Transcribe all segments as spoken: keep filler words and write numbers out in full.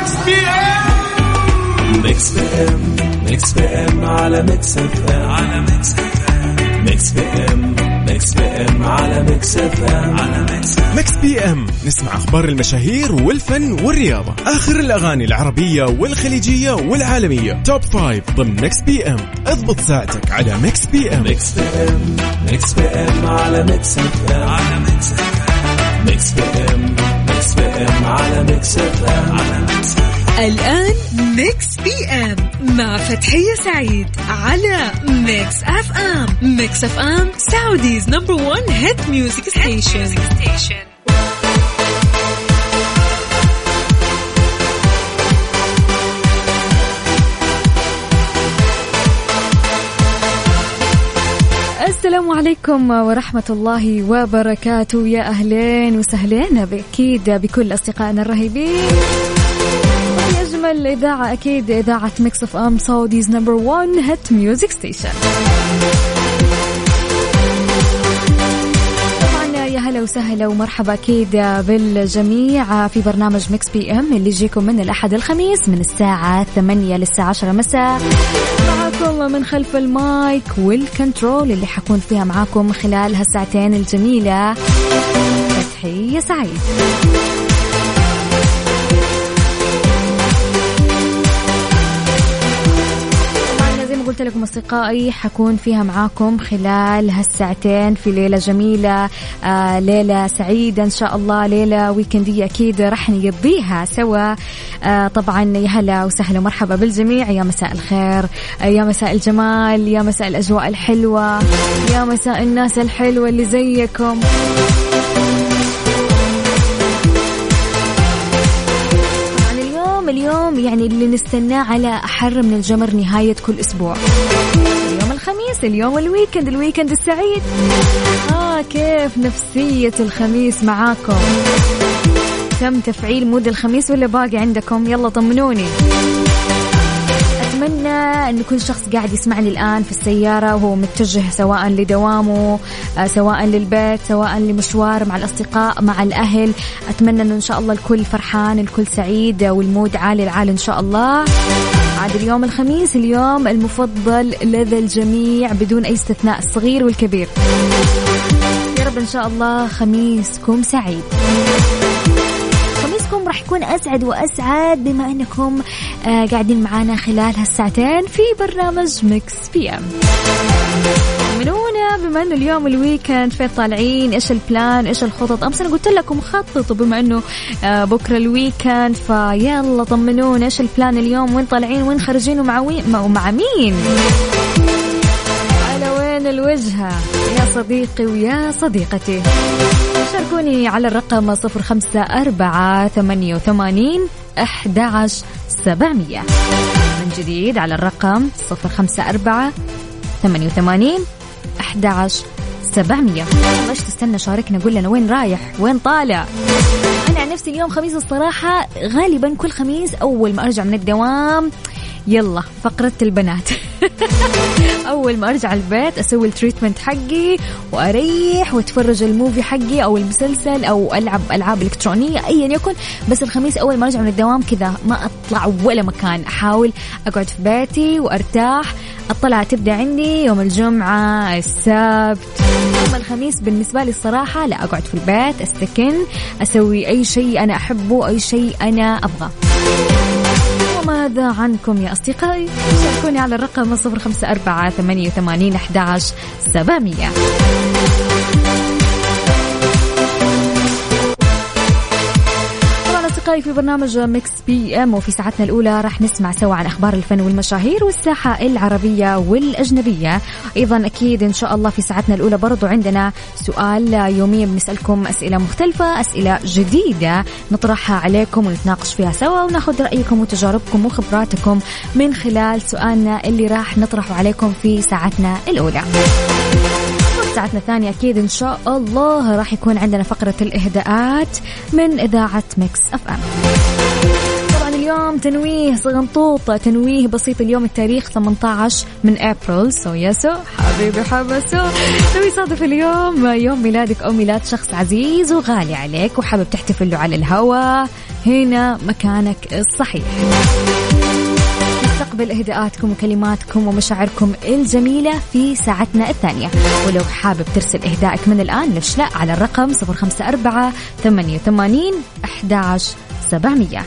ميكس بي ام. ميكس بي ام ميكس بي ام على ميكس اف ام على ميكس اف ام ميكس بي ام ميكس بي ام على ميكس اف ام على ميكس ميكس بي ام. نسمع اخبار المشاهير والفن والرياضة، اخر الاغاني العربية والخليجية والعالمية، توب فايف ضمن ميكس بي ام. اضبط ساعتك على ميكس بي ام. ميكس بي ام ميكس بي ام على ميكس اف ام على ميكس اف ام ميكس بي ام ميكس بي ام على ميكس اف ام على ميكس. الآن ميكس بي ام مع فتحية سعيد على ميكس اف ام. ميكس اف ام سعوديز نمبر ون هيت ميوزك ستيشن. السلام عليكم ورحمة الله وبركاته. يا أهلين وسهلين بأكيد بكل أصدقائنا الرهيبين. أجمل إذاعة أكيد إذاعة ميكس اف ام سعوديز نمبر ون هيت ميوزك ستيشن. طبعا يا هلا وسهلا ومرحبا أكيد بالجميع في برنامج ميكس بي ام اللي يجيكم من الأحد الخميس من الساعة ثمانية للساعة عشرة مساء. معكم من خلف المايك والكنترول اللي حكون فيها معاكم خلال هالساعتين الجميلة فتحية سعيد. قلت لكم أصدقائي حكون فيها معاكم خلال هالساعتين في ليلة جميلة، آه ليلة سعيدة إن شاء الله، ليلة ويكندية أكيد رح نقضيها سوا. آه طبعا يا هلا وسهلا ومرحبا بالجميع. يا مساء الخير، آه يا مساء الجمال، يا مساء الأجواء الحلوة، يا مساء الناس الحلوة اللي زيكم. اليوم يعني اللي نستناه على أحر من الجمر نهاية كل أسبوع، اليوم الخميس، اليوم الويكند، الويكند السعيد. آه كيف نفسية الخميس معاكم؟ تم تفعيل مود الخميس ولا باقي عندكم؟ يلا طمنوني. أتمنى أن كل شخص قاعد يسمعني الآن في السيارة وهو متجه سواء لدوامه، سواء للبيت، سواء لمشوار مع الأصدقاء مع الأهل. أتمنى أنه إن شاء الله الكل فرحان، الكل سعيد، والمود عالي العال إن شاء الله. عاد اليوم الخميس اليوم المفضل لدى الجميع بدون أي استثناء، الصغير والكبير. يا رب إن شاء الله خميسكم سعيد. خميسكم راح يكون أسعد وأسعد بما أنكم آه قاعدين معانا خلال هالساعتين في برنامج ميكس بي ام. منونا بما أنه اليوم الويكند، فين طالعين، إيش البلان، إيش الخطط؟ أمس أنا قلت لكم خططوا بما أنه آه بكرة الويكند، فيلا طمنونا إيش البلان اليوم، وين طالعين، وين خارجين، ومع وين ومع مين، على وين الوجهة يا صديقي ويا صديقتي. شاركوني على الرقم صفر خمسة أربعة ثمانية وثمانين أحد عشر سبعمية. من جديد على الرقم صفر خمسة أربعة ثمانية وثمانين أحد عشر سبعمية. ليش تستنى؟ شاركنا، قول لنا وين رايح، وين طالع. أنا عن نفسي اليوم خميس الصراحة غالبا كل خميس أول ما أرجع من الدوام يلا فقرة البنات. أول ما أرجع البيت أسوي التريتمنت حقي وأريح وأتفرج الموفي حقي أو المسلسل أو ألعب ألعاب إلكترونية أيا يكن. بس الخميس أول ما أرجع من الدوام كذا ما أطلع ولا مكان، أحاول أقعد في بيتي وأرتاح. الطلعة تبدأ عندي يوم الجمعة، السبت. أما الخميس بالنسبة لي الصراحة لا، أقعد في البيت أستكن، أسوي أي شيء أنا أحبه، أي شيء أنا أبغاه. ماذا عنكم يا أصدقائي؟ شاركوني على الرقم صفر خمسة أربعة ثمانية وثمانين أحد عشر سبعمية. أصدقائي في برنامج ميكس بي ام، وفي ساعتنا الأولى راح نسمع سوا عن أخبار الفن والمشاهير والساحة العربية والأجنبية. أيضا أكيد إن شاء الله في ساعتنا الأولى برضو عندنا سؤال يوميا، بنسألكم أسئلة مختلفة، أسئلة جديدة نطرحها عليكم ونتناقش فيها سوا وناخذ رأيكم وتجاربكم وخبراتكم من خلال سؤالنا اللي راح نطرحه عليكم في ساعتنا الأولى. ساعتنا الثانية أكيد إن شاء الله راح يكون عندنا فقرة الإهداءات من إذاعة ميكس أف أم. طبعا اليوم تنويه صغنطوط، تنويه بسيط. اليوم التاريخ ثمانية عشر من أبريل. سو ياسو حبيبي حبسو، لو يصادف اليوم يوم ميلادك أو ميلاد شخص عزيز وغالي عليك وحابب تحتفل له على الهواء، هنا مكانك الصحيح. نستقبل إهداءاتكم وكلماتكم ومشاعركم الجميلة في ساعتنا الثانية. ولو حابب ترسل إهدائك من الآن ليش لا على الرقم صفر خمسة أربعة ثمانية ثمانين أحد عشر سبعمية.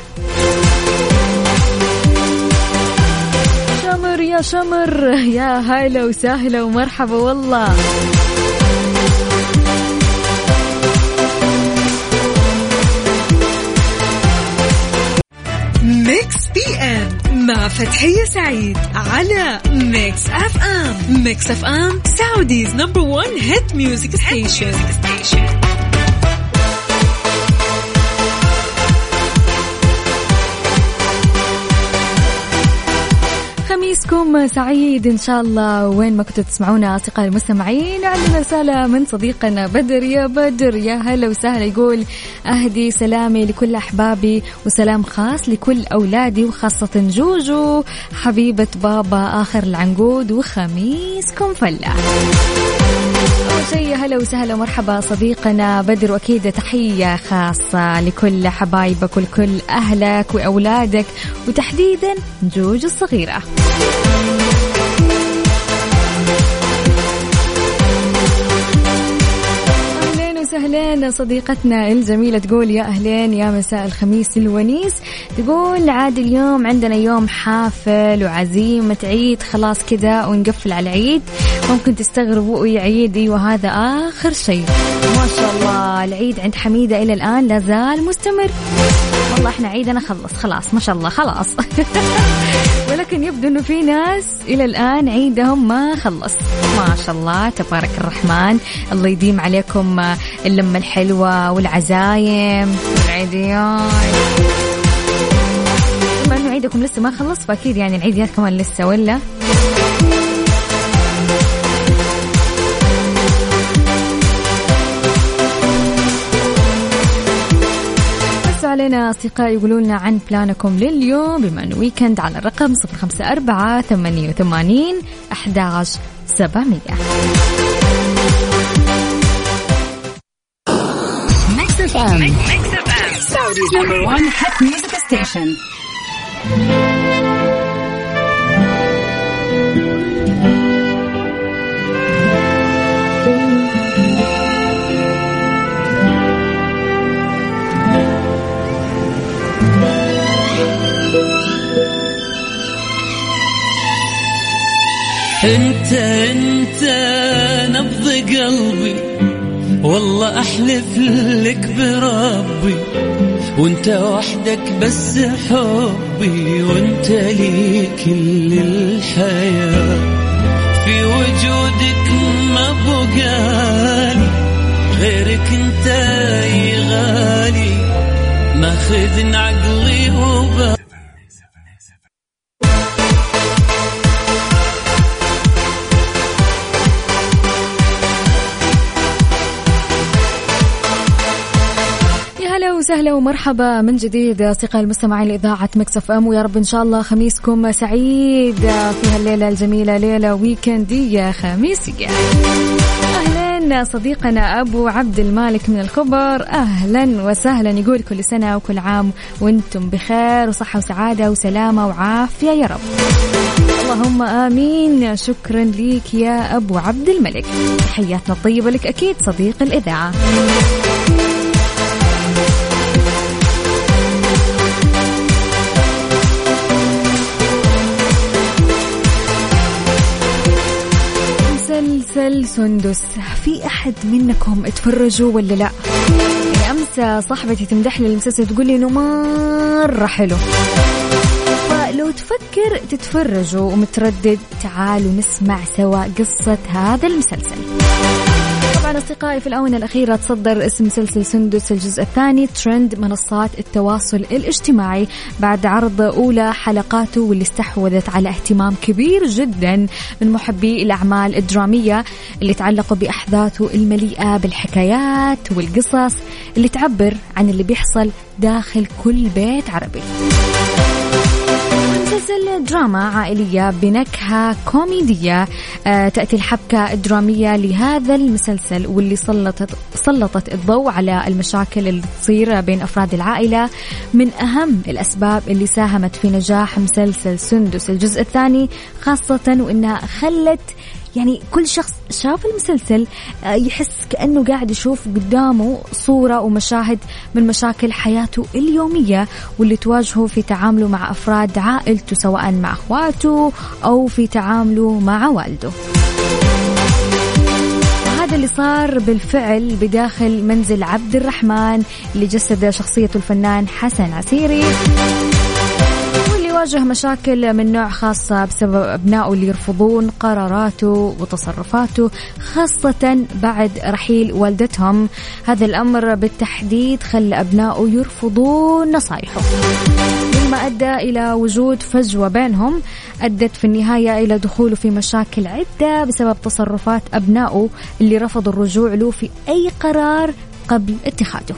شمر يا شمر، يا هلا وسهلا ومرحبا والله. ميكس بي ام مع فتحية سعيد على ميكس اف ام. ميكس اف ام سعوديز نمبر وان هيت ميوزك ستيشن. خميسكم سعيد إن شاء الله وين ما كنتوا تسمعونا أصدقائي المستمعين. عندنا رسالة من صديقنا بدر. يا بدر يا هلا وسهلا، يقول أهدي سلامي لكل أحبابي وسلام خاص لكل أولادي وخاصة جوجو حبيبة بابا آخر العنقود وخميسكم فلا. أول شيء هلا وسهلا ومرحبا صديقنا بدر، وأكيد تحية خاصة لكل حبايبك ولكل أهلك وأولادك وتحديدا جوج الصغيرة. أهلين صديقتنا الجميلة، تقول يا أهلين يا مساء الخميس الونيس. تقول عاد اليوم عندنا يوم حافل وعزيمة عيد، خلاص كذا ونقفل على العيد. ممكن تستغربوا يا عيد، ايوه هذا آخر شيء. ما شاء الله العيد عند حميدة إلى الآن لا زال مستمر. والله احنا عيدنا خلص خلاص ما شاء الله خلاص. ولكن يبدو انه في ناس الى الان عيدهم ما خلص. ما شاء الله تبارك الرحمن، الله يديم عليكم اللمة الحلوة والعزايم والعيديات. بما انه عيدكم لسه ما خلص فاكيد يعني العيديات كمان لسه، ولا علينا أصدقائي يقولوا لنا عن بلانكم لليوم بما أنه ويكند على الرقم صفر خمسة أربعة ثمانية ثمانين أحد عشر سبعمية. ميكس اف ام Saudi's number one hit music station. انت انت نبض قلبي والله احلف لك بربي، وانت وحدك بس حبي، وانت لي كل الحياة. في وجودك ما بقالي غيرك انت يا غالي، ماخذ عقلي وبالي. وسهلا ومرحبا من جديد أصدقائي المستمعين لإذاعة ميكس اف ام، ويا رب إن شاء الله خميسكم سعيد في هالليلة الجميلة، ليلة ويكندية خميسية. أهلا صديقنا أبو عبد المالك من الخبر، أهلا وسهلا، يقول كل سنة وكل عام وانتم بخير وصحة وسعادة وسلامة وعافية يا رب. اللهم آمين. شكرا ليك يا أبو عبد الملك، تحياتنا الطيبة لك أكيد صديق الإذاعة. مسلسل سندس، في أحد منكم اتفرجوا ولا لا؟ يعني أمس صاحبتي تمدح لي المسلسل تقول لي إنه مرة حلو، فلو تفكر تتفرجوا ومتردد تعالوا نسمع سوا قصة هذا المسلسل. طبعا أصدقائي في الآونة الأخيرة تصدر اسم مسلسل سندس الجزء الثاني ترند منصات التواصل الاجتماعي بعد عرض أولى حلقاته واللي استحوذت على اهتمام كبير جدا من محبي الأعمال الدرامية اللي تعلقوا بأحداثه المليئة بالحكايات والقصص اللي تعبر عن اللي بيحصل داخل كل بيت عربي. مسلسل دراما عائلية بنكهة كوميدية. آه تأتي الحبكة الدرامية لهذا المسلسل واللي سلطت سلطت الضوء على المشاكل اللي تصير بين أفراد العائلة. من أهم الأسباب اللي ساهمت في نجاح مسلسل سندس الجزء الثاني، خاصة وإنها خلت يعني كل شخص شاف المسلسل يحس كأنه قاعد يشوف قدامه صورة ومشاهد من مشاكل حياته اليومية واللي تواجهه في تعامله مع أفراد عائلته، سواء مع أخواته أو في تعامله مع والده. هذا اللي صار بالفعل بداخل منزل عبد الرحمن اللي جسد شخصيته الفنان حسن عسيري، يواجه مشاكل من نوع خاصة بسبب أبنائه اللي يرفضون قراراته وتصرفاته، خاصة بعد رحيل والدتهم. هذا الأمر بالتحديد خلى أبنائه يرفضون نصايحه، مما أدى إلى وجود فجوة بينهم أدت في النهاية إلى دخوله في مشاكل عدة بسبب تصرفات أبنائه اللي رفضوا الرجوع له في أي قرار قبل اتخاذه.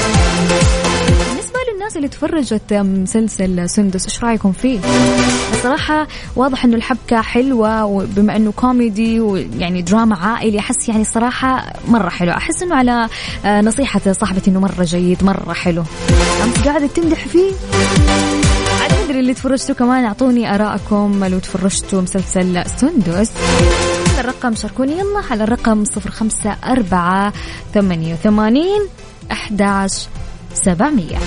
الناس اللي تفرجت مسلسل سندس إيش رأيكم فيه؟ الصراحة واضح إنه الحبكة حلوة، وبما إنه كوميدي ويعني دراما عائلي أحس يعني الصراحة مرة حلو. أحس إنه على نصيحة صاحبتي إنه مرة جيد مرة حلو. أنت قاعدة تمدح فيه؟ أنا أدري اللي تفرجتوا كمان أعطوني آراءكم لو تفرجتوا مسلسل سندس. الرقم شاركوني يلا على الرقم صفر خمسة أربعة ثمانية وثمانين أحد عشر سبعمية.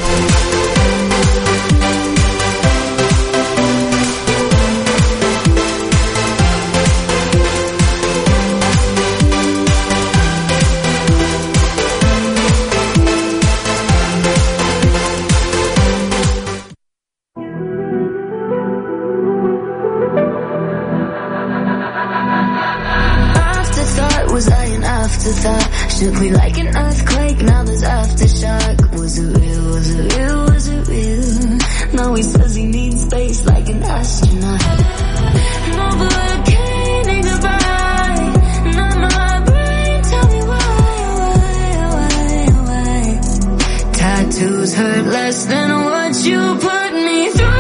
Shook me like an earthquake, now there's aftershock. Was it real, was it real, was it real? Now he says he needs space like an astronaut. Novocaine goodbye, not my brain, tell me why, why, why, why? Tattoos hurt less than what you put me through.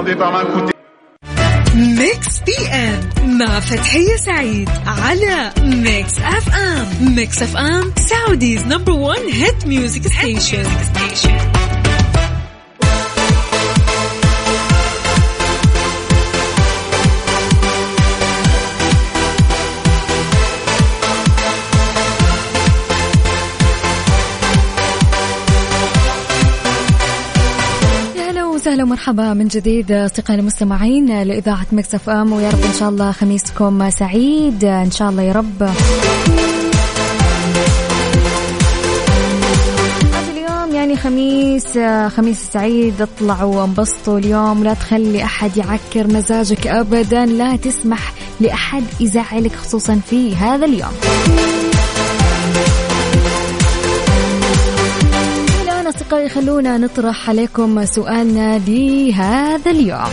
demandé par ma coûté. ميكس بي ام مع فتحية سعيد على ميكس اف ام. ميكس اف ام سعوديز نمبر ون هيت ميوزك ستيشن. أهلا ومرحبا من جديد أصدقائنا المستمعين لإذاعة ميكس اف ام، ويا رب إن شاء الله خميسكم سعيد إن شاء الله يا رب. هذا اليوم يعني خميس خميس سعيد، اطلعوا وانبسطوا اليوم، لا تخلي أحد يعكر مزاجك أبدا، لا تسمح لأحد يزعلك خصوصا في هذا اليوم. أصدقائي خلونا نطرح عليكم سؤالنا لهذا اليوم.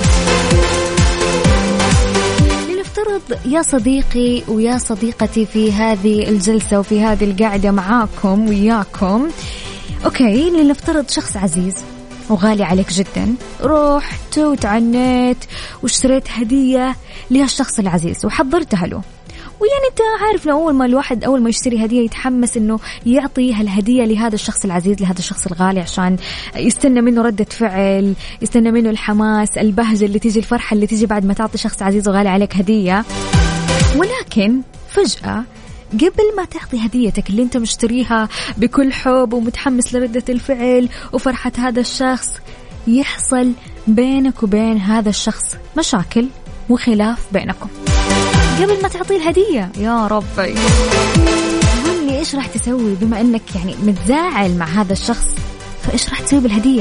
لنفترض يا صديقي ويا صديقتي في هذه الجلسة وفي هذه القعدة معاكم وياكم، أوكي، لنفترض شخص عزيز وغالي عليك جدا، رحت وتعنيت واشتريت هدية لهالشخص العزيز وحضرتها له، ويعني انت عارف لو اول ما الواحد اول ما يشتري هديه يتحمس انه يعطي هالهديه لهذا الشخص العزيز، لهذا الشخص الغالي، عشان يستنى منه ردة فعل، يستنى منه الحماس، البهجه اللي تيجي، الفرحه اللي تيجي بعد ما تعطي شخص عزيز وغالي عليك هديه. ولكن فجأة قبل ما تعطي هديتك اللي انت مشتريها بكل حب ومتحمس لردة الفعل وفرحة هذا الشخص، يحصل بينك وبين هذا الشخص مشاكل وخلاف بينكم قبل ما تعطيه الهدية. يا ربي، قل لي إيش راح تسوي بما أنك يعني متزاعل مع هذا الشخص؟ فإيش راح تسوي بالهدية؟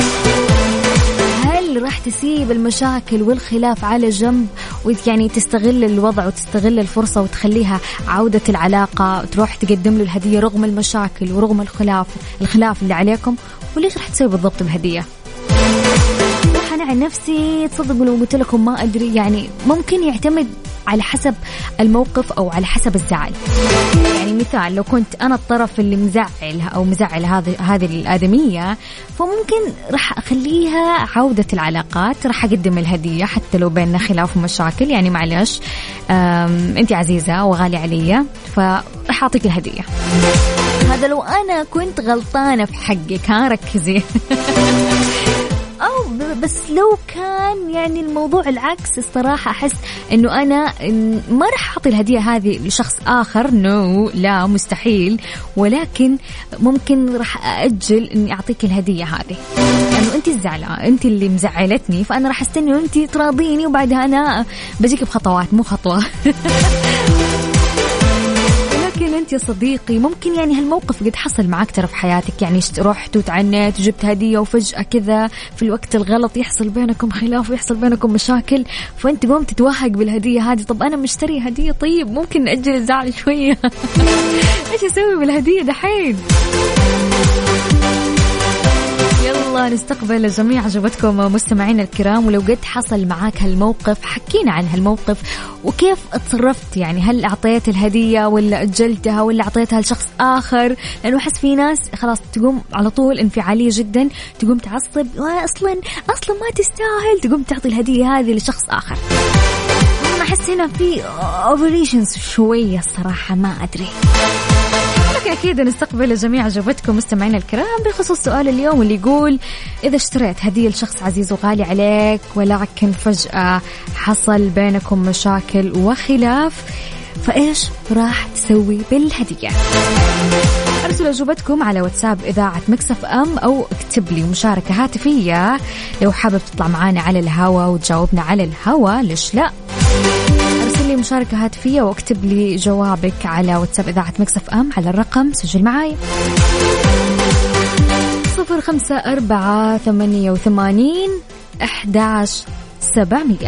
هل راح تسيب المشاكل والخلاف على جنب ويعني تستغل الوضع وتستغل الفرصة وتخليها عودة العلاقة، تروح تقدم له الهدية رغم المشاكل ورغم الخلاف الخلاف اللي عليكم؟ وليش راح تسوي بالضبط بهدية؟ أنا عن نفسي تصدقوا لو قلت لكم ما أدري، يعني ممكن يعتمد على حسب الموقف أو على حسب الزعل. يعني مثال لو كنت أنا الطرف اللي مزعلها أو مزعل هذه هذه الآدمية، فممكن راح أخليها عودة العلاقات، راح أقدم الهدية حتى لو بيننا خلاف ومشاكل، يعني معلش أنت عزيزة وغالي علي فراح أعطيك الهدية. هذا لو أنا كنت غلطانة في حقك، ها ركزي. أو بس لو كان يعني الموضوع العكس، الصراحة أحس إنه أنا ما راح أعطي الهدية هذه لشخص آخر، نو لا مستحيل، ولكن ممكن راح أأجل إني أعطيك الهدية هذه لأنه أنت الزعلة، أنت اللي مزعلتني، فأنا راح أستنى إنه أنت تراضيني وبعدها أنا بجيك بخطوات مو خطوة. لكن أنت يا صديقي ممكن يعني هالموقف قد حصل معك ترى في حياتك، يعني رحت وتعنيت وجبت هدية وفجأة كذا في الوقت الغلط يحصل بينكم خلاف ويحصل بينكم مشاكل، فأنت قمت تتوهق بالهدية هذه. طب أنا مشتري هدية، طيب ممكن نأجل الزعل شوية. إيش أسوي بالهدية دحين؟ يلا نستقبل جميع أجوبتكم مستمعينا الكرام، ولو قد حصل معاك هالموقف حكينا عن هالموقف وكيف اتصرفت، يعني هل أعطيت الهدية ولا أجلتها ولا أعطيتها لشخص آخر؟ لأنه أحس في ناس خلاص تقوم على طول انفعالية جدا، تقوم تعصب أصلا أصلا ما تستاهل، تقوم تعطي الهدية هذه لشخص آخر. أنا أحس هنا في اوفريشنز شوية الصراحة، ما أدري. أكيد نستقبل جميع أجوبتكم مستمعينا الكرام بخصوص سؤال اليوم اللي يقول إذا اشتريت هدية لشخص عزيز وغالي عليك ولكن فجأة حصل بينكم مشاكل وخلاف، فإيش راح تسوي بالهدية؟ أرسلوا أجوبتكم على واتساب إذاعة ميكس اف ام أو اكتب لي مشاركة هاتفية لو حابب تطلع معانا على الهوا وتجاوبنا على الهوا، ليش لا؟ أرسل لي مشاركة هاتفية واكتب لي جوابك على واتساب إذاعة ميكس اف ام على الرقم، سجل معاي صفر خمسة أربعة ثمانية وثمانين أحد عشر سبعمية.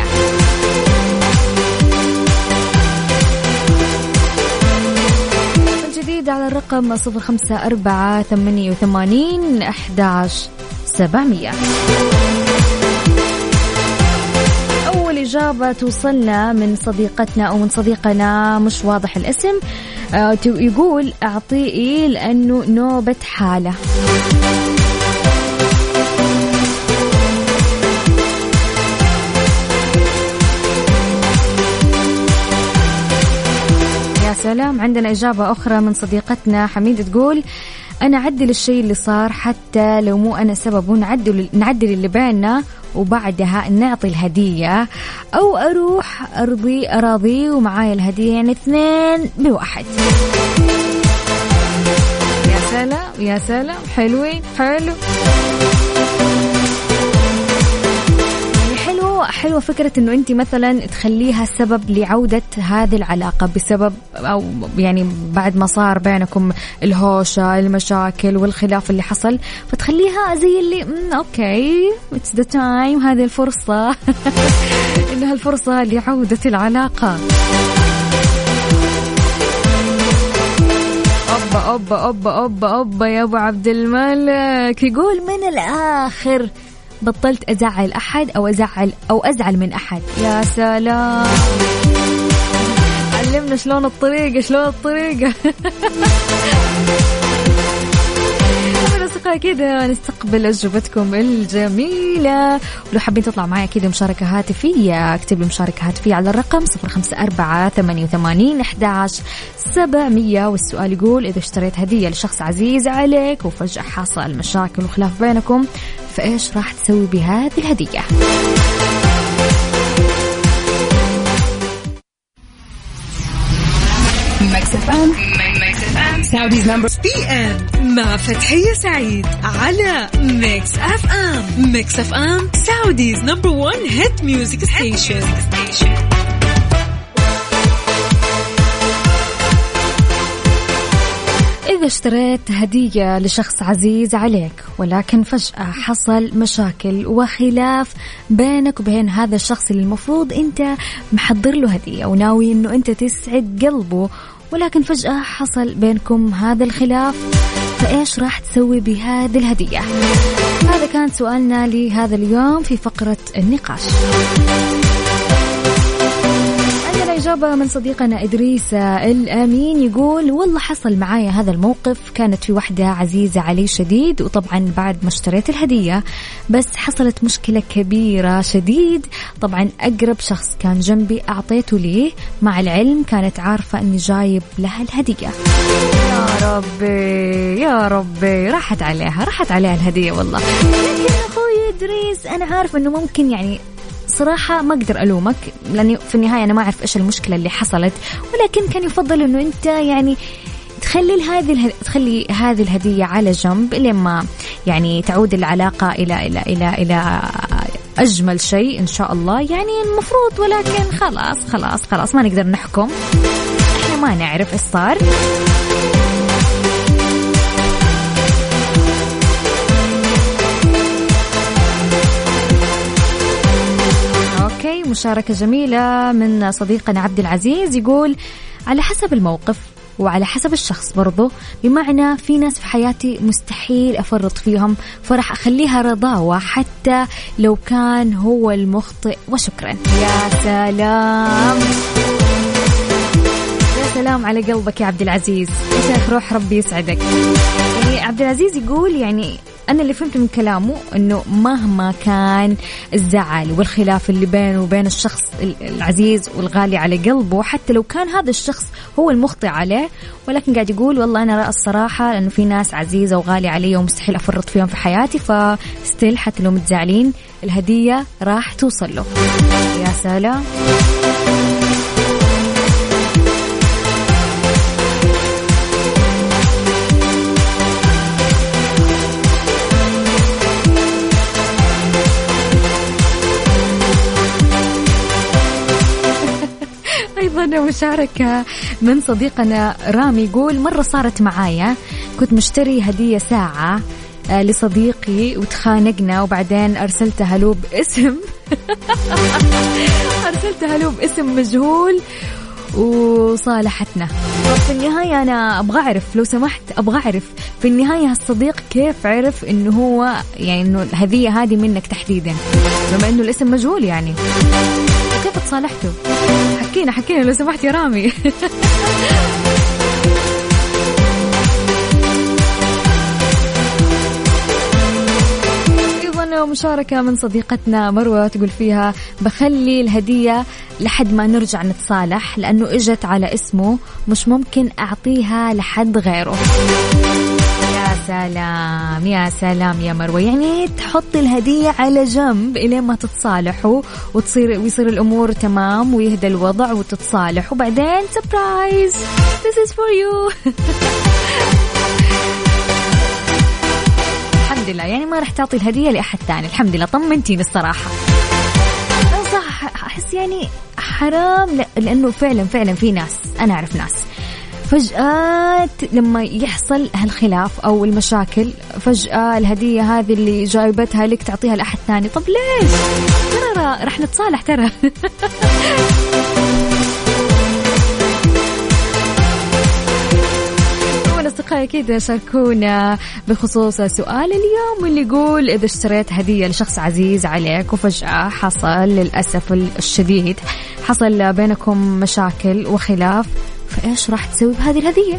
الجديد على الرقم صفر خمسة أربعة ثمانية وثمانين أحد عشر سبعمية. أول إجابة توصلنا من صديقتنا أو من صديقنا مش واضح الاسم، يقول أعطيه لأنه نوبة حالة. سلام. عندنا إجابة أخرى من صديقتنا حميدة تقول أنا أعدل الشيء اللي صار حتى لو مو أنا سببه، نعدل نعدل اللي بيننا وبعدها نعطي الهدية، أو أروح أرضي أراضي ومعايا الهدية، يعني اثنين بواحد. يا سلام يا سلام، حلوين حلو. حلوة فكرة إنه أنت مثلا تخليها سبب لعودة هذه العلاقة، بسبب أو يعني بعد ما صار بينكم الهوشة المشاكل والخلاف اللي حصل، فتخليها زي اللي م- أوكي it's the time، هذه الفرصة إنها الفرصة لعودة العلاقة. أوبا أوبا أوبا أوبا أوبا يا أبو عبد الملك يقول من الآخر بطلت أزعل أحد أو أزعل أو أزعل من أحد. يا سلام، علمنا شلون الطريقة شلون الطريقة كذا نستقبل أجوبتكم الجميلة. ولو حابين تطلع معي كذا مشاركة هاتفية، اكتب لي مشاركة هاتفية على الرقم صفر خمسة أربعة ثمانية وثمانين أحد عشر سبعمية. والسؤال يقول إذا اشتريت هدية لشخص عزيز عليك وفجأة حصل مشاكل وخلاف بينكم، فإيش راح تسوي بهذه الهدية؟ سعوديز نمبر بي ام مع فتحية سعيد على ميكس اف ام. ميكس اف ام سعوديز نمبر وان هيت ميوزك ستيشن. إذا اشتريت هدية لشخص عزيز عليك ولكن فجأة حصل مشاكل وخلاف بينك وبين هذا الشخص اللي المفروض أنت محضر له هدية وناوي أنه أنت تسعد قلبه، ولكن فجأة حصل بينكم هذا الخلاف، فإيش راح تسوي بهذه الهدية؟ هذا كان سؤالنا لهذا اليوم في فقرة النقاش. عندنا إجابة من صديقنا إدريس الأمين يقول والله حصل معايا هذا الموقف، كانت في واحدة عزيزة علي شديد، وطبعا بعد ما اشتريت الهدية بس حصلت مشكلة كبيرة شديد. طبعا أقرب شخص كان جنبي أعطيته ليه، مع العلم كانت عارفة أني جايب لها الهدية. يا ربي يا ربي، راحت عليها راحت عليها الهدية والله. لكن أخوي إدريس أنا عارفة أنه ممكن يعني صراحة ما أقدر ألومك، لأني في النهاية أنا ما أعرف إيش المشكلة اللي حصلت، ولكن كان يفضل إنه أنت يعني تخلي هذه اله... تخلي هذه الهدية على جنب لما يعني تعود العلاقة إلى إلى إلى إلى أجمل شيء إن شاء الله يعني المفروض. ولكن خلاص خلاص خلاص ما نقدر نحكم، إحنا ما نعرف إيش صار. مشاركة جميلة من صديقنا عبد العزيز يقول على حسب الموقف وعلى حسب الشخص برضو، بمعنى في ناس في حياتي مستحيل أفرط فيهم، فرح أخليها رضاوة حتى لو كان هو المخطئ وشكرا. يا سلام يا سلام على قلبك يا عبد العزيز، يا روح ربي يسعدك. يعني عبد العزيز يقول يعني أنا اللي فهمت من كلامه أنه مهما كان الزعل والخلاف اللي بينه وبين الشخص العزيز والغالي على قلبه، حتى لو كان هذا الشخص هو المخطئ عليه، ولكن قاعد يقول والله أنا رأى الصراحة لأنه في ناس عزيزة وغالية علي ومستحيل أفرط فيهم في حياتي، فستيل حتى لو متزعلين الهدية راح توصل له. يا سلام. أيضا مشاركة من صديقنا رامي يقول مرة صارت معايا، كنت مشتري هدية ساعة لصديقي وتخانقنا، وبعدين أرسلتها له باسم أرسلتها له باسم مجهول وصالحتنا. في النهاية أنا أبغى أعرف لو سمحت، أبغى أعرف في النهاية هالصديق كيف عرف إنه هو يعني إنه الهدية هذه منك تحديدا، بما إنه الاسم مجهول يعني، كيف تصالحته؟ حكينا حكينا لو سمحت يا رامي. معنا مشاركة من صديقتنا مروة تقول فيها بخلي الهدية لحد ما نرجع نتصالح لأنه إجت على اسمه مش ممكن أعطيها لحد غيره. يا سلام يا سلام يا مروة، يعني تحط الهدية على جنب إلين ما تتصالحوا وتصير ويصير الأمور تمام ويهدى الوضع وتتصالح وبعدين سبرايز this is for you. الحمد لله يعني ما رح تعطي الهدية لأحد ثاني، الحمد لله طمنتيني الصراحة. صح أحس يعني حرام لأنه فعلا فعلا في ناس أنا أعرف ناس فجأة لما يحصل هالخلاف أو المشاكل فجأة الهدية هذه اللي جايبتها لك تعطيها لأحد ثاني. طب ليش؟ ترى رح نتصالح ترى. أصدقائي كده شاركونا بخصوص سؤال اليوم واللي يقول إذا اشتريت هدية لشخص عزيز عليك وفجأة حصل للأسف الشديد حصل بينكم مشاكل وخلاف فإيش راح تسوي بهذه الهدية؟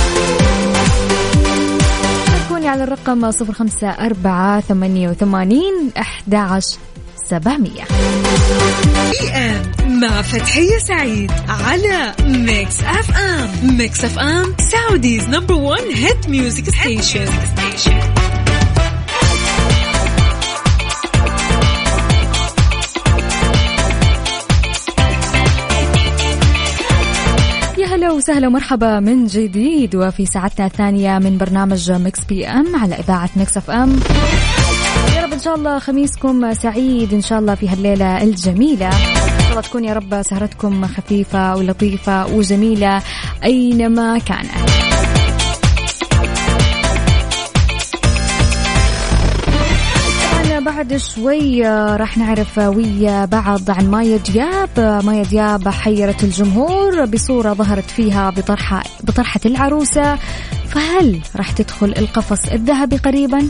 شاركوني على الرقم صفر خمسة أربعة ثمانية وثمانين أحد عشر سبعمية. بي ام مع فتحية سعيد على ميكس اف ام. ميكس اف ام سعوديز نمبر ون هيت ميوزك ستيشن. هلا وسهلا ومرحبا من جديد وفي ساعتنا الثانية من برنامج ميكس بي ام على إذاعة ميكس اف ام. يا رب إن شاء الله خميسكم سعيد إن شاء الله في هالليلة الجميلة. إن شاء الله تكون يا رب سهرتكم خفيفة ولطيفة وجميلة أينما كانت. بعد شوي راح نعرف ويا بعض عن مايا دياب. مايا دياب حيرت الجمهور بصورة ظهرت فيها بطرحة بطرحة العروسة، فهل راح تدخل القفص الذهبي قريبا؟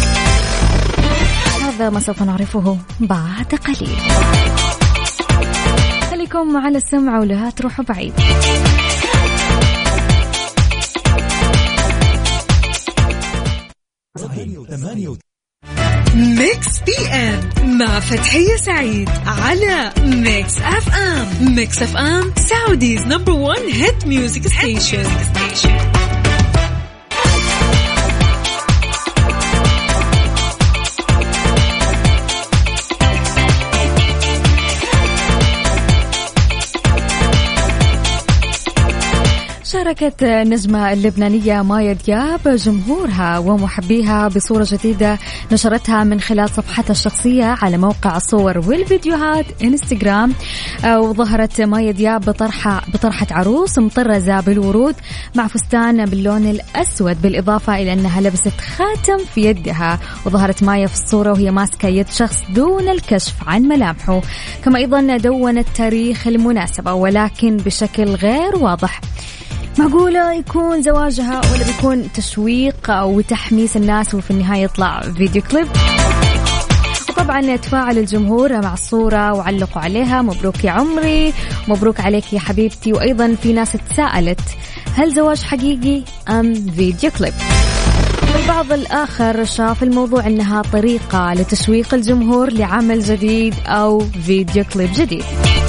هذا ما سوف نعرفه بعد قليل. خليكم على السمع ولا تروحوا بعيد. ميكس بي ام مع فتحية سعيد على ميكس اف ام. ميكس اف ام سعوديز نمبر ون هيت ميوزك ستيشن. شاركت النجمة اللبنانية مايا دياب جمهورها ومحبيها بصورة جديدة نشرتها من خلال صفحتها الشخصية على موقع الصور والفيديوهات انستغرام. وظهرت مايا دياب بطرحة بطرحة عروس مطرزة بالورود مع فستان باللون الأسود، بالإضافة إلى أنها لبست خاتم في يدها. وظهرت مايا في الصورة وهي ماسكة يد شخص دون الكشف عن ملامحه. كما أيضا دونت تاريخ المناسبة ولكن بشكل غير واضح. معقولة يكون زواجها ولا بيكون تشويق أو تحميس الناس وفي النهاية يطلع فيديو كليب؟ وطبعا تفاعل الجمهور مع الصورة وعلقوا عليها مبروك يا عمري، مبروك عليك يا حبيبتي. وأيضا في ناس تساءلت هل زواج حقيقي أم فيديو كليب؟ والبعض الآخر شاف الموضوع أنها طريقة لتشويق الجمهور لعمل جديد أو فيديو كليب جديد.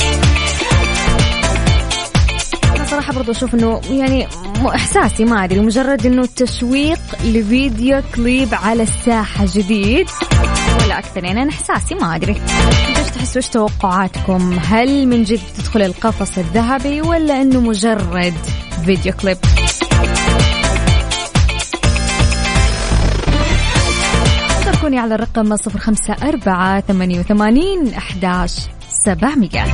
صراحة برضو أشوف أنه يعني مو إحساسي ما أدري، مجرد أنه تشويق لفيديو كليب على الساحة جديد ولا أكثر. يعني أنا إحساسي ما أدري، إيش تحسوا؟ إيش توقعاتكم؟ هل من جد تدخل القفص الذهبي ولا أنه مجرد فيديو كليب؟ شاركوني على الرقم صفر خمسة أربعة ثمانية وثمانين أحد عشر سبعمية.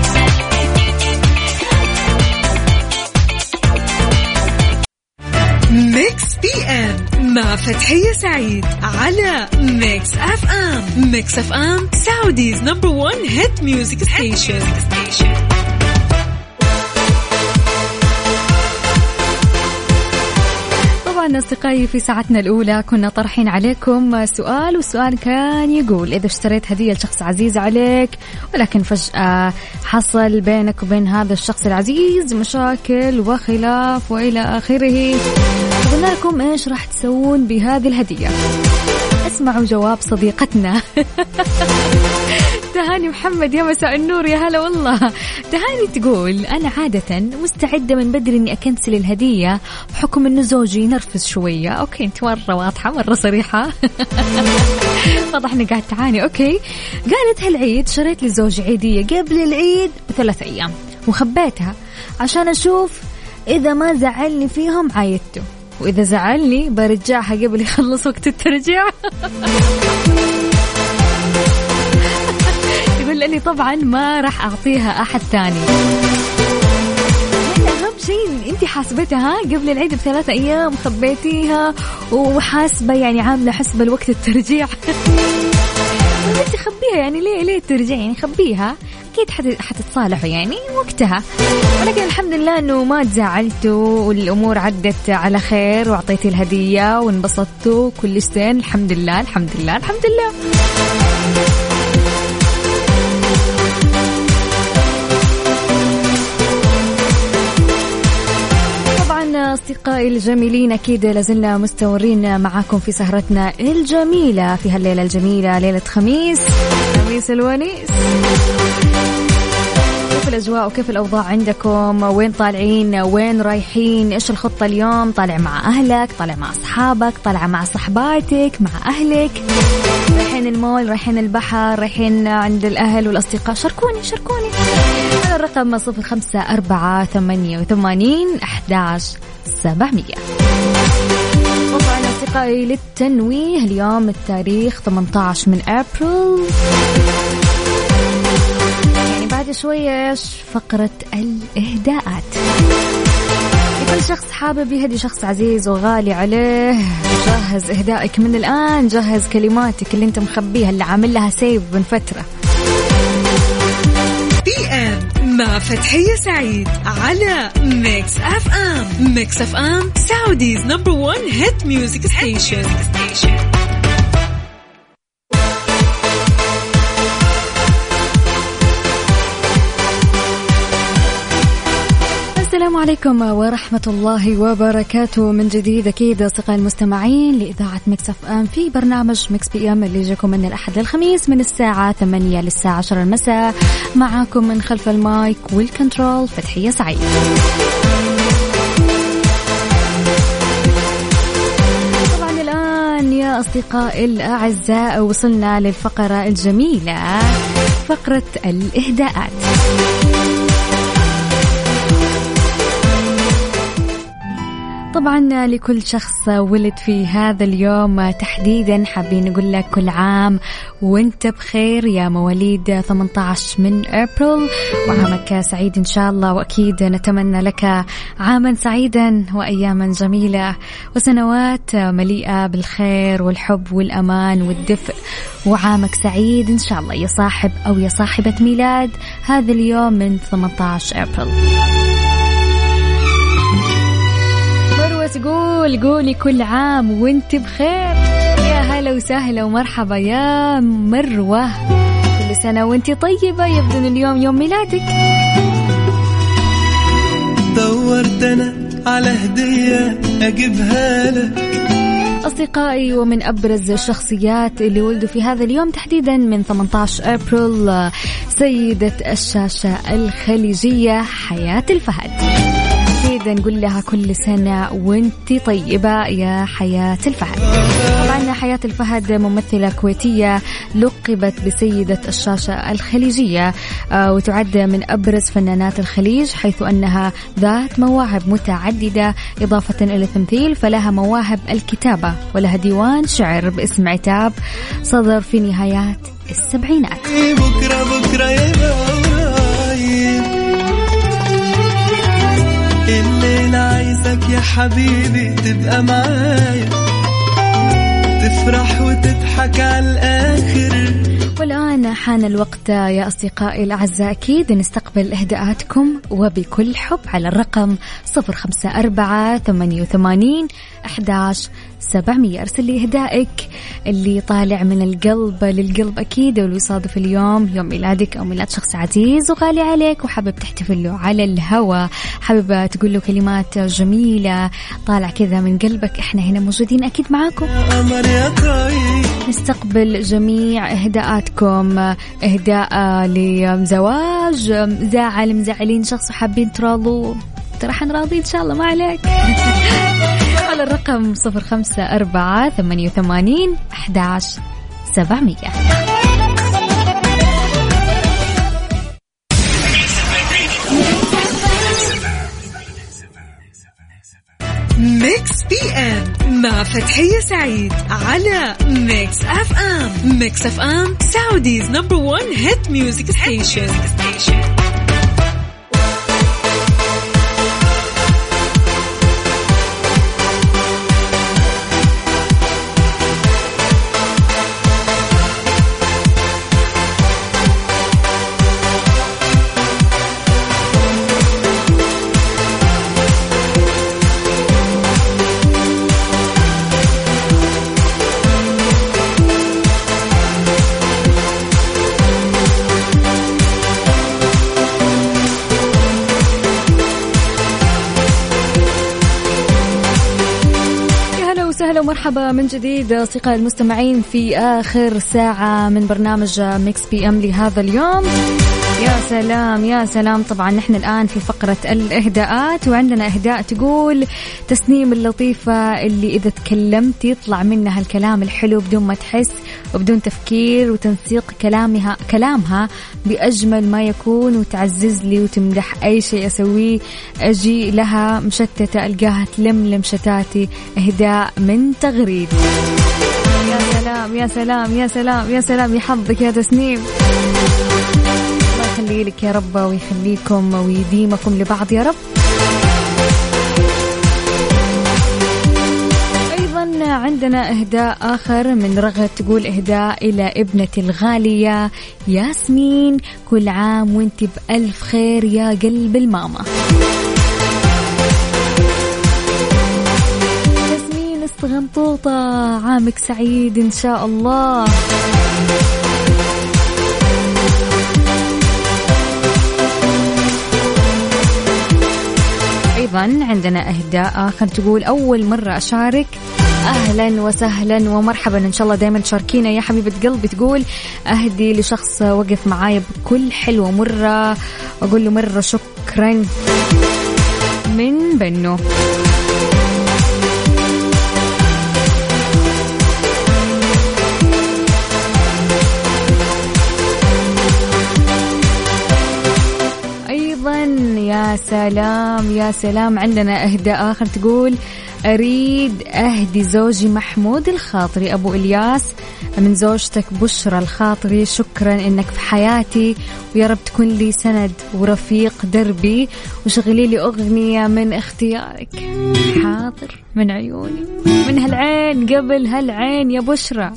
ميكس بي ام مع فتحية سعيد على ميكس اف ام. ميكس اف ام سعوديز نمبر ون هيت ميوزك ستيشن. طبعا أصدقائي في ساعتنا الأولى كنا طرحين عليكم سؤال، والسؤال كان يقول إذا اشتريت هدية لشخص عزيز عليك ولكن فجأة حصل بينك وبين هذا الشخص العزيز مشاكل وخلاف وإلى آخره، قلنا لكم إيش راح تسوون بهذه الهدية؟ اسمعوا جواب صديقتنا تهاني محمد. يا مساء النور، يا هلا والله. تهاني تقول أنا عادة مستعدة من بدري إني أكنسل الهدية بحكم إنه زوجي ينرفز شوية. أوكي أنت مرة واضحة مرة صريحة. واضح إني قاعد تعاني. أوكي قالت هالعيد شريت لزوجي عيدية قبل العيد بثلاث أيام وخبيتها عشان أشوف إذا ما زعلني فيهم عايدته، وإذا زعلني برجعها قبل يخلص وقت الترجيع. يقول لي طبعا ما راح أعطيها أحد ثاني. أهم شيء أنت حاسبتها قبل العيد بثلاثة أيام خبيتيها وحاسبة يعني عاملة حسب الوقت الترجيع. أنت خبيها يعني ليه ليه الترجيع يعني خبيها أكيد حتتصالحوا يعني وقتها. ولكن الحمد لله أنه ما تزعلتوا والأمور عدت على خير وعطيتي الهدية وانبسطتوا كل سنة. الحمد لله الحمد لله الحمد لله. أصدقائي الجميلين أكيد لازلنا مستمرين معاكم في سهرتنا الجميلة في هالليلة الجميلة، ليلة خميس خميس الونيس. كيف الأجواء وكيف الأوضاع عندكم؟ وين طالعين؟ وين رايحين؟ إيش الخطة اليوم؟ طالع مع أهلك؟ طالع مع أصحابك؟ طالع مع صحباتك؟ مع أهلك؟ رايحين المول؟ رايحين البحر؟ رايحين عند الأهل والأصدقاء؟ شاركوني شاركوني على الرقم صفر خمسة أربعة ثمانية وثمانين أحد عشر سبعمية. طبعا أصدقائي للتنويه اليوم التاريخ ثمانية عشر من أبريل، يعني بعد شوية فقرة الإهداءات. لكل شخص حابب يهدي شخص عزيز وغالي عليه جهز إهدائك من الآن، جهز كلماتك اللي انت مخبيها اللي عامل لها سيف من فترة. بي ام مع فتحية سعيد على ميكس اف ام. ميكس اف ام سعوديز نمبر وان هيت ميوزك ستيشن. السلام عليكم ورحمة الله وبركاته من جديد. أكيد أصدقائي المستمعين لإذاعة ميكس اف ام في برنامج ميكس بي ام اللي يجيكم من الأحد للخميس من الساعة ثمانية للساعة عشرة المساء، معاكم من خلف المايك والكنترول فتحية سعيد. طبعا الآن يا أصدقائي الأعزاء وصلنا للفقرة الجميلة، فقرة الإهداءات. طبعا لكل شخص ولد في هذا اليوم تحديدا حابين نقول لك كل عام وانت بخير يا مواليد ثمانية عشر من أبريل، وعامك سعيد إن شاء الله. وأكيد نتمنى لك عاما سعيدا وأياما جميلة وسنوات مليئة بالخير والحب والأمان والدفء، وعامك سعيد إن شاء الله يا صاحب أو يا صاحبة ميلاد هذا اليوم من ثمانية عشر أبريل. تقول قولي كل عام وانت بخير. يا هلا وسهلا ومرحبا يا مروة، كل سنة وانت طيبة، يبدو ان اليوم يوم ميلادك. دورت انا على هدية اجيبها لك. أصدقائي ومن أبرز الشخصيات اللي ولدوا في هذا اليوم تحديدا من ثمانية عشر أبريل سيدة الشاشة الخليجية حياة الفهد. نقول لها كل سنة وانتي طيبة يا حياة الفهد. طبعا حياة الفهد ممثلة كويتية لقبت بسيدة الشاشة الخليجية، وتعد من أبرز فنانات الخليج حيث أنها ذات مواهب متعددة إضافة إلى التمثيل، فلها مواهب الكتابة ولها ديوان شعر باسم عتاب صدر في نهايات السبعينات. بكرة بكرة يا الليلة عايزك يا حبيبي تبقى معايا، تفرح وتضحك على الآخر. والآن حان الوقت يا أصدقائي الأعزاء أكيد نستقبل إهداءاتكم وبكل حب على الرقم صفر خمسة أربعة ثمانية وثمانين أحد عشر سبعمية. أرسل لي إهدائك اللي طالع من القلب للقلب أكيد، واللي يصادف اليوم يوم ميلادك أو ميلاد شخص عزيز وغالي عليك وحابب تحتفل له على الهوا، حابب تقول له كلمات جميلة طالع كذا من قلبك، إحنا هنا موجودين أكيد معاكم. نستقبل جميع إهداءاتكم، إهداء لزواج، زعل، مزعلين شخص وحابين تراضوا، ترى حنراضي إن شاء الله ما عليك. على الرقم صفر خمسة أربعة ثمانية وثمانين أحد عشر سبعمية. ميكس بي ام مع فتحية سعيد على ميكس اف ام. ميكس اف ام سعوديز نمبر ون هيت ميوزك ستيشن. أهلا ومرحبا من جديد أصدقائي المستمعين في آخر ساعة من برنامج ميكس بي أم لهذا اليوم. يا سلام يا سلام، طبعا نحن الآن في فقرة الإهداءات، وعندنا إهداء تقول تسنيم اللطيفة اللي إذا تكلمت يطلع منها الكلام الحلو بدون ما تحس وبدون تفكير، وتنسيق كلامها كلامها بأجمل ما يكون، وتعزز لي وتمدح أي شيء أسويه، أجي لها مشتتة ألقاها تلملم شتاتي. إهداء من تغريد. يا سلام يا سلام يا سلام يا سلام، يحظك يا تسنيم، الله يخلي لك يا رب ويخليكم ويديمكم لبعض يا رب. أيضا عندنا إهداء آخر من رغد، تقول إهداء إلى ابنتي الغالية ياسمين، كل عام وانت بألف خير يا قلب الماما. ياسمين استغنطوطة، عامك سعيد إن شاء الله. أيضا عندنا إهداء آخر، تقول أول مرة أشارك، أهلا وسهلا ومرحبا، إن شاء الله دايما تشاركينا يا حبيبة قلبي. تقول أهدي لشخص وقف معايا بكل حلوة مرة، أقول له مرة شكرا، من بنو. يا سلام يا سلام، عندنا إهداء آخر، تقول أريد أهدي زوجي محمود الخاطري أبو إلياس من زوجتك بشرى الخاطري، شكرا إنك في حياتي، ويا رب تكون لي سند ورفيق دربي، وشغلي لي أغنية من اختيارك. حاضر من عيوني، من هالعين قبل هالعين يا بشرى.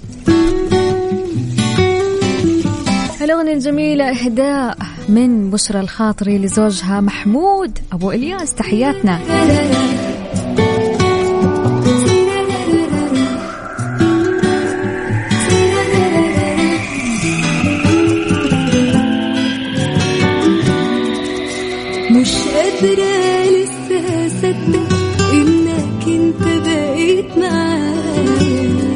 الأغنية الجميلة إهداء من بشرى الخاطري لزوجها محمود أبو إلياس، تحياتنا. مش قادرة لسه أصدق إنك أنت بقيت معايا،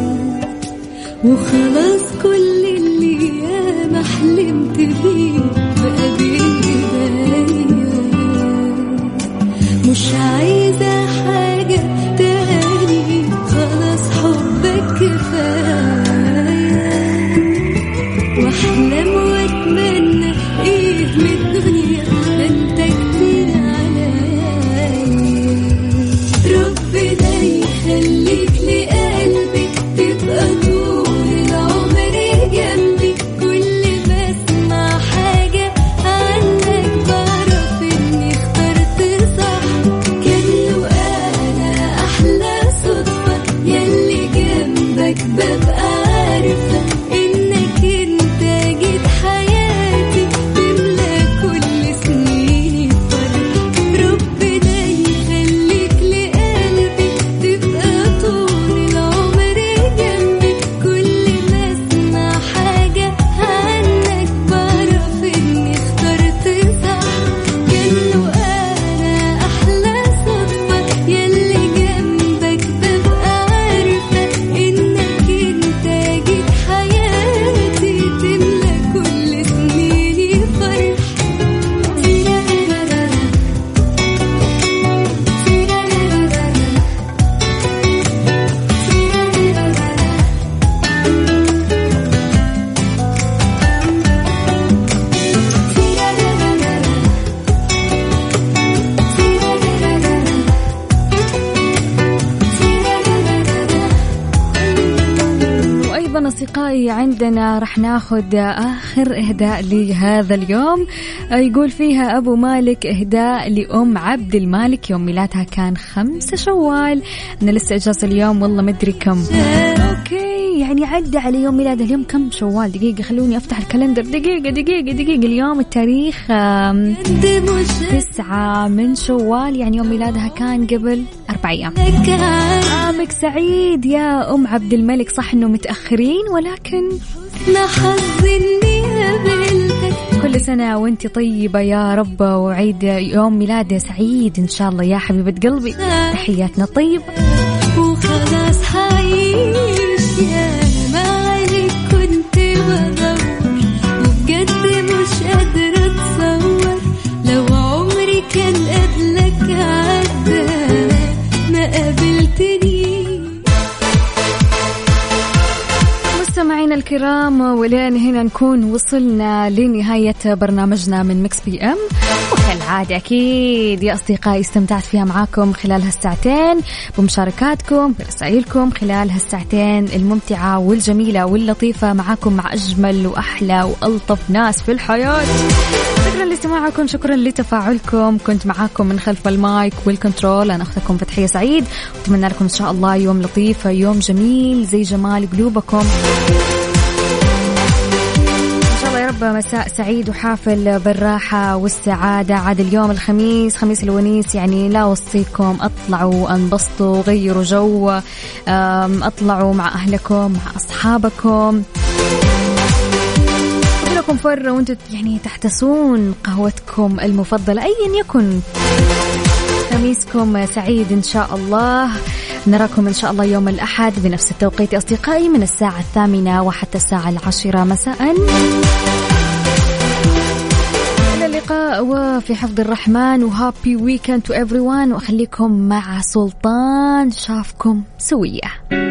وخلاص كل اللي أنا حلمت بيه بقى بين إيديا، مش عايزة حاجة تاني، خلاص حبك كفاية، واحلم واتمنى ايه من الدنيا انت كتير عليا، ربنا يخليك لقلبي، تبقى طول العمر جنبي، كل ما اسمع حاجة عنك بعرف اني اخترت صح، كان له انا احلى صدفة، يلي جنبك ببقى عارفة انك انت جنبي أصدقائي عندنا رح ناخد آخر إهداء لهذا اليوم. يقول فيها أبو مالك إهداء لأم عبد المالك يوم ميلادها كان خمسة شوال. أنا لسه إجازة اليوم والله مدري كم. أوكي يعني عدى على يوم ميلادها اليوم كم شوال. دقيقة خلوني أفتح الكالندر. دقيقة دقيقة دقيقة اليوم التاريخ تسعة من شوال يعني يوم ميلادها كان قبل أربع أيام. عامك سعيد يا أم عبد الملك. صح إنه متأخرين ولكن كل سنة وانت طيبة يا رب وعيد يوم ميلاد سعيد إن شاء الله يا حبيبة قلبي. تحياتنا طيب وخلاص حعيش يا مالك كنت بدور وبجد مش قادرة أتصور لو عمري كان قبلك عدى ما قابلتني. مستمعينا الكرام ولين هنا نكون وصلنا لنهاية برنامجنا من ميكس بي ام. وكالعادة أكيد يا أصدقائي استمتعت فيها معاكم خلال هالساعتين بمشاركاتكم برسائلكم خلال هالساعتين الممتعة والجميلة واللطيفة معاكم مع أجمل وأحلى وألطف ناس في الحياة. شكرا لاستماعكم شكرا لتفاعلكم. كنت معاكم من خلف المايك والكنترول أنا أختكم فتحية سعيد وأتمنى لكم إن شاء الله يوم لطيف يوم جميل زي جمال قلوبكم يا رب. مساء سعيد وحافل بالراحة والسعادة. عاد اليوم الخميس خميس الونيس يعني لا وصيكم اطلعوا انبسطوا غيروا جو اطلعوا مع أهلكم مع أصحابكم لكم فر وانتم يعني تحتسون قهوتكم المفضلة أيا يكن. خميسكم سعيد إن شاء الله. نراكم إن شاء الله يوم الأحد بنفس التوقيت أصدقائي من الساعة الثامنة وحتى الساعة العاشرة مساء. إلى اللقاء وفي حفظ الرحمن وهابي ويكند تو everyone. وأخليكم مع سلطان شافكم سوية.